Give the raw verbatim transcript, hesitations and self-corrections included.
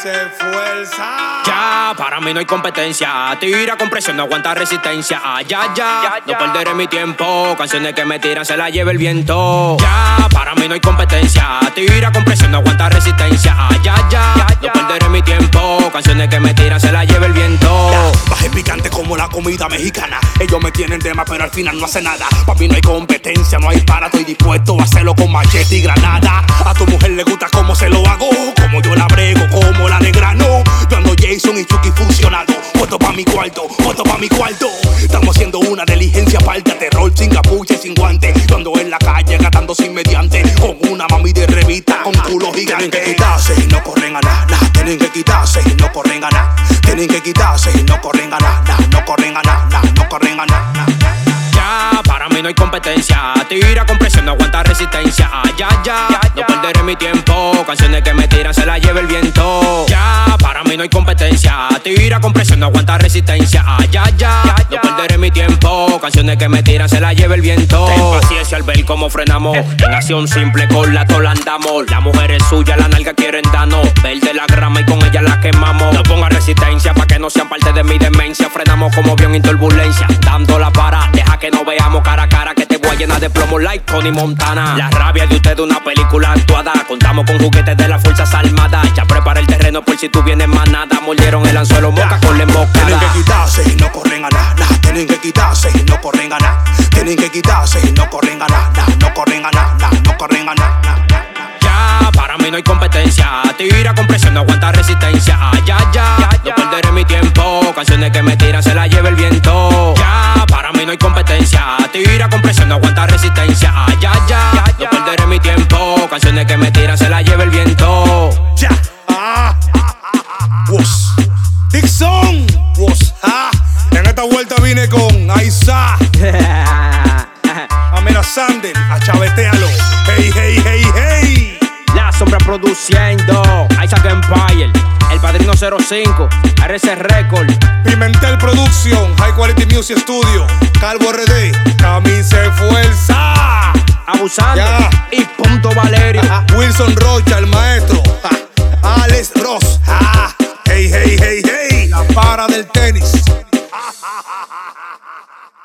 se fuerza. Ya, para mí no hay competencia. Tira con presión, no aguanta resistencia. Ah, ya, ya, no perderé mi tiempo. Canciones que me tiran se la lleva el viento. Ya, para mí no hay competencia. Tira con presión, no aguanta resistencia. Ah, ya, ya, no perderé mi tiempo. Canciones que me tiran se la lleva el viento. Baje picante como la comida mexicana. Ellos me tienen tema, pero al final no hace nada. Pa' mí no hay competencia, no hay para. Estoy dispuesto a hacerlo con machete y granada. A tu mujer le gusta cómo se lo hago, como yo la brego, como la de grano. Yo ando Jason y Chucky fusionado. Foto pa' mi cuarto, foto pa' mi cuarto. Estamos haciendo una diligencia falta. Terror sin capucha y sin guante. Yo ando en la calle gastando sin mediante. Con una mami de revista, con culo gigante. Tienen que quitarse y no corren a nada. Tienen que quitarse y no corren a nada. Tienen que quitarse y no corren a nada. No corren a nada, no corren a nada. Ya, para mí no hay competencia. Tira con presión, no aguanta resistencia. Ah, ya, ya, no perderé mi tiempo. Canciones que me tiran se la lleva el viento. Ya, para mí no hay competencia. Tira con presión, no aguanta resistencia. Ah, ya, ya, no perderé mi tiempo. Canciones que me tiran se la lleva el viento. Ten paciencia al ver cómo frenamos. En acción simple con la tola andamos. La mujer es suya, la nalga quieren darnos. Verde la grama y con ella la quemamos. No ponga resistencia pa' que no sean parte de mi demencia. Frenamos como avión en turbulencia. Dando la para, deja que no veamos cara a cara, que te voy a llenar de plomo like Tony Montana. La rabia de usted una película actuada. Contamos con juguetes de las fuerzas armadas. Ya prepara el terreno por si tú vienes más nada. Mordieron el anzuelo moca con la embocada. Tienen que quitarse y no corren a nada. Tienen que quitarse y no corren a nada. Tienen que quitarse y no corren a nada. No corren a nada, no corren a nada. Ya, para mí no hay competencia. Tira con presión, no aguanta resistencia. Ah, ya, ya, no perderé mi tiempo. Canciones que me tiran se la lleva el viento. Ya, para mí no hay competencia. Tira con presión, no aguanta resistencia. Ah, ya, ya, no perderé mi tiempo. Canciones que me tiran se la lleva el viento. Ya, ah, was Dixon, was ah. En esta vuelta vine con Aiza. Amenazando, achavetealo. Hey, hey, hey, hey. La Sombra produciendo. Isaac Empire, El Padrino cero cinco, R C Record, Pimentel Production, High Quality Music Studio, Calvo R D, Camisa de Fuerza. Abusando Ya. y Punto Valerio. Wilson Rocha, el maestro. Alex Ross. Hey, hey, hey, hey. La para del tenis.